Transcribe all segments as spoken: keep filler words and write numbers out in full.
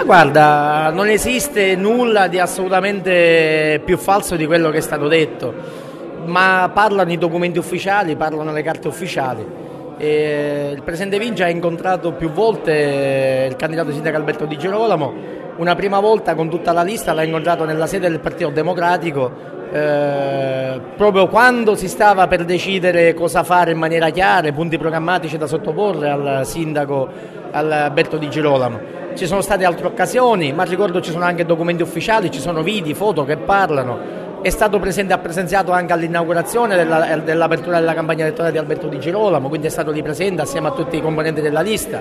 Ma guarda, non esiste nulla di assolutamente più falso di quello che è stato detto, ma parlano i documenti ufficiali, parlano le carte ufficiali. E il presidente Vinci ha incontrato più volte il candidato sindaco Alberto Di Girolamo. Una prima volta con tutta la lista l'ha incontrato nella sede del Partito Democratico, eh, proprio quando si stava per decidere cosa fare in maniera chiara, i punti programmatici da sottoporre al sindaco Alberto Di Girolamo. Ci sono state altre occasioni, ma ricordo ci sono anche documenti ufficiali, ci sono video, foto che parlano. È stato presente, ha presenziato anche all'inaugurazione della, dell'apertura della campagna elettorale di Alberto Di Girolamo, quindi è stato lì presente assieme a tutti i componenti della lista.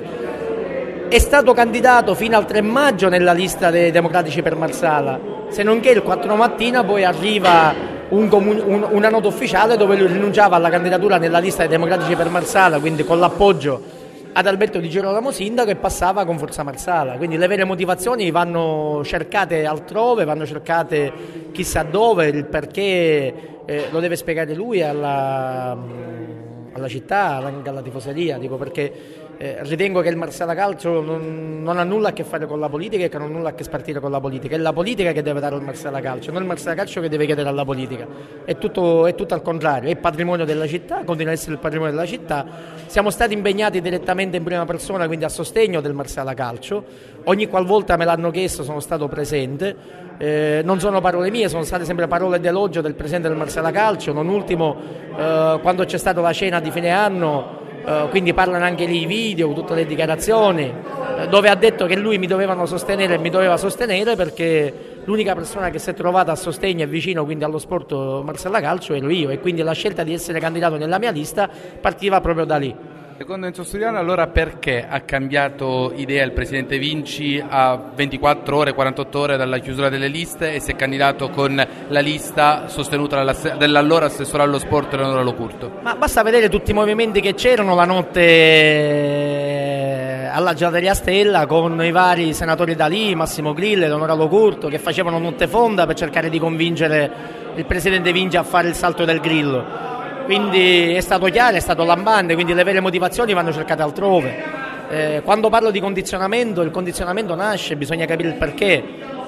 È stato candidato fino al tre maggio nella lista dei Democratici per Marsala, se non che il quattro mattina poi arriva un comun- un, una nota ufficiale dove lui rinunciava alla candidatura nella lista dei Democratici per Marsala, quindi con l'appoggio ad Alberto Di Girolamo sindaco, e passava con Forza Marsala. Quindi le vere motivazioni vanno cercate altrove, vanno cercate chissà dove, il perché eh, lo deve spiegare lui alla, alla città, anche alla tifoseria, dico, perché eh, ritengo che il Marsala Calcio non, non ha nulla a che fare con la politica e che non ha nulla a che spartire con la politica. È la politica che deve dare al Marsala Calcio, non il Marsala Calcio che deve chiedere alla politica. È tutto, è tutto al contrario, è patrimonio della città, continua ad essere il patrimonio della città. Siamo stati impegnati direttamente in prima persona, quindi a sostegno del Marsala Calcio. Ogni qualvolta me l'hanno chiesto sono stato presente. Eh, non sono parole mie, sono state sempre parole d'elogio del presidente del Marsala Calcio, non ultimo eh, quando c'è stata la cena di fine anno. Uh, quindi parlano anche lì i video, tutte le dichiarazioni, uh, dove ha detto che lui mi dovevano sostenere e mi doveva sostenere perché l'unica persona che si è trovata a sostegno e vicino quindi allo sport Marsala Calcio ero io, e quindi la scelta di essere candidato nella mia lista partiva proprio da lì. Secondo Enzo Suriano, allora perché ha cambiato idea il presidente Vinci a ventiquattro ore, quarantotto ore dalla chiusura delle liste e si è candidato con la lista sostenuta dalla, dall'allora assessore allo sport Eleonora Locurto? Ma basta vedere tutti i movimenti che c'erano la notte alla Gelateria Stella con i vari senatori D'Alì, Massimo Grillo, Eleonora Locurto, che facevano notte fonda per cercare di convincere il presidente Vinci a fare il salto del grillo. Quindi è stato chiaro, è stato lampante, quindi le vere motivazioni vanno cercate altrove. Eh, quando parlo di condizionamento, il condizionamento nasce, bisogna capire il perché.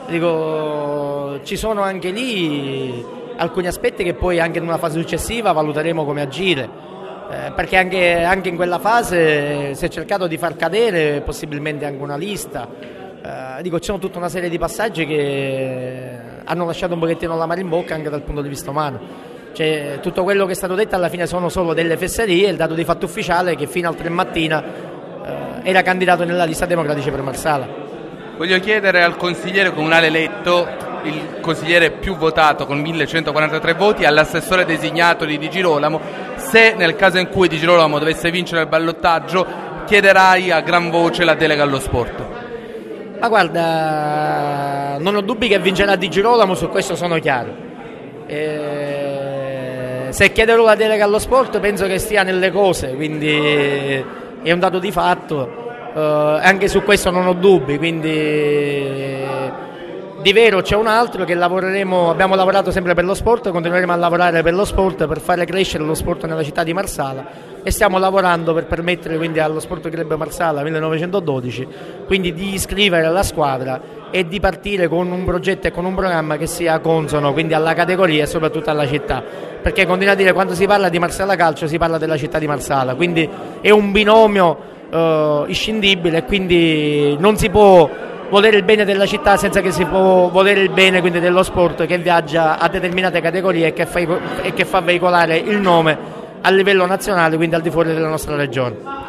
Dico, ci sono anche lì alcuni aspetti che poi anche in una fase successiva valuteremo come agire, eh, perché anche, anche in quella fase si è cercato di far cadere possibilmente anche una lista. Eh, dico, c'è tutta una serie di passaggi che hanno lasciato un pochettino l'amaro in bocca anche dal punto di vista umano. Cioè, tutto quello che è stato detto alla fine sono solo delle fesserie. Il dato di fatto ufficiale è che fino al tre mattina eh, era candidato nella lista Democratici per Marsala. Voglio chiedere al consigliere comunale eletto, il consigliere più votato con millecentoquarantatré voti, all'assessore designato di Di Girolamo, se nel caso in cui Di Girolamo dovesse vincere il ballottaggio chiederai a gran voce la delega allo sport. Ma guarda, non ho dubbi che vincerà Di Girolamo, su questo sono chiaro. Eh, se chiederò la delega allo sport penso che stia nelle cose, quindi è un dato di fatto, eh, anche su questo non ho dubbi, quindi di vero c'è un altro che lavoreremo, abbiamo lavorato sempre per lo sport, continueremo a lavorare per lo sport, per fare crescere lo sport nella città di Marsala, e stiamo lavorando per permettere quindi allo Sport Club Marsala millenovecentododici quindi di iscrivere la squadra e di partire con un progetto e con un programma che sia consono quindi alla categoria e soprattutto alla città, perché continua a dire, quando si parla di Marsala Calcio si parla della città di Marsala, quindi è un binomio eh, inscindibile, e quindi non si può volere il bene della città senza che si può volere il bene quindi dello sport che viaggia a determinate categorie e che fa, e che fa veicolare il nome a livello nazionale, quindi al di fuori della nostra regione.